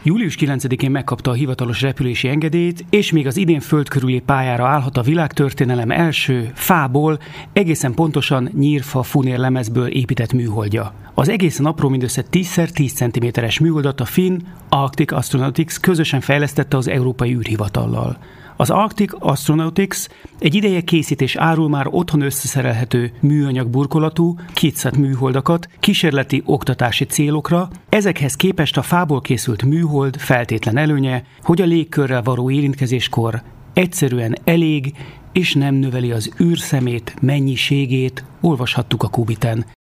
Július 9-én megkapta a hivatalos repülési engedélyt, és még az idén föld körüli pályára állhat a világtörténelem első fából, egészen pontosan nyírfa-funér lemezből épített műholdja. Az egészen apró, mindössze 10x10 cm-es műholdat a finn Arctic Astronautics közösen fejlesztette az Európai űrhivatallal. Az Arctic Astronautics egy ideje készít és árul már otthon összeszerelhető műanyag burkolatú KitSat műholdakat kísérleti oktatási célokra. Ezekhez képest a fából készült műhold feltétlen előnye, hogy a légkörrel való érintkezéskor egyszerűen elég és nem növeli az űrszemét mennyiségét, olvashattuk a Kubiten.